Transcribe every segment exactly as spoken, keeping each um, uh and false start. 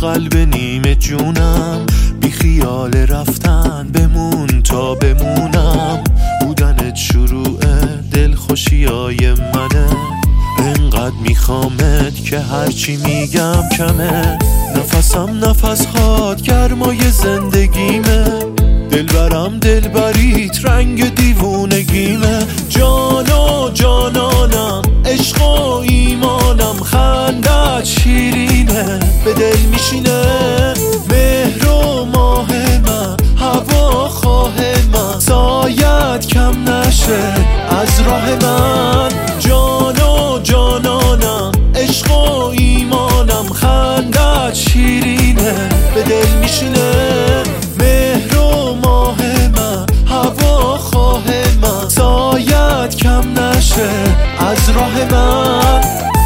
قلب نیمه جونم، بی خیال رفتن بمون تا بمونم. بودنت شروع دلخوشیای منه، انقدر میخوامت که هرچی میگم کمه. نفسم نفس هات گرمای زندگیمه، دلبرم دلبریت رنگ دیوونگیمه. جان و جانانم، عشق و ایمانم، خندت شیرینه به دل میشینه. مهر و ماه من، هوا خواه من، سایت کم نشه از راه من. جان و جانانم، عشق و ایمانم، خندت شیرینه به دل میشینه. مهر و ماه من، هوا خواه من، سایت کم نشه از راه من.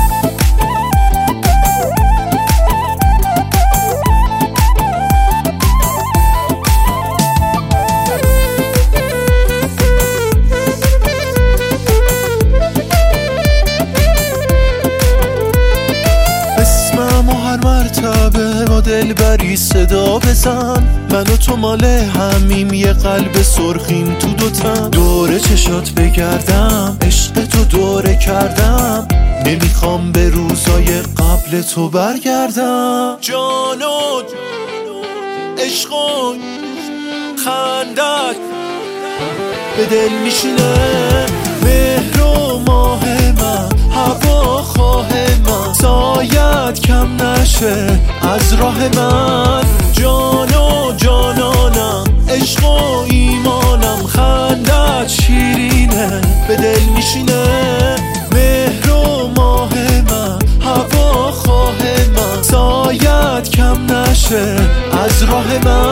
مرتبه ما دلبری صدا بزن، من و تو مال همیم، یه قلب سرخیم تو دوتن. دور چشات بگردم، عشق تو دوره کردم، نمیخوام به روزای قبل تو برگردم. جان و عشق و خندت به دل میشینه. مهر و ماه من، هوا خواه من، سایت کم نشه از راه من. جان و جانانم، عشق و ایمانم، خندت شیرینه به دل میشینه. مهر و ماه من، هوا خواه من، سایت کم نشه از راه من.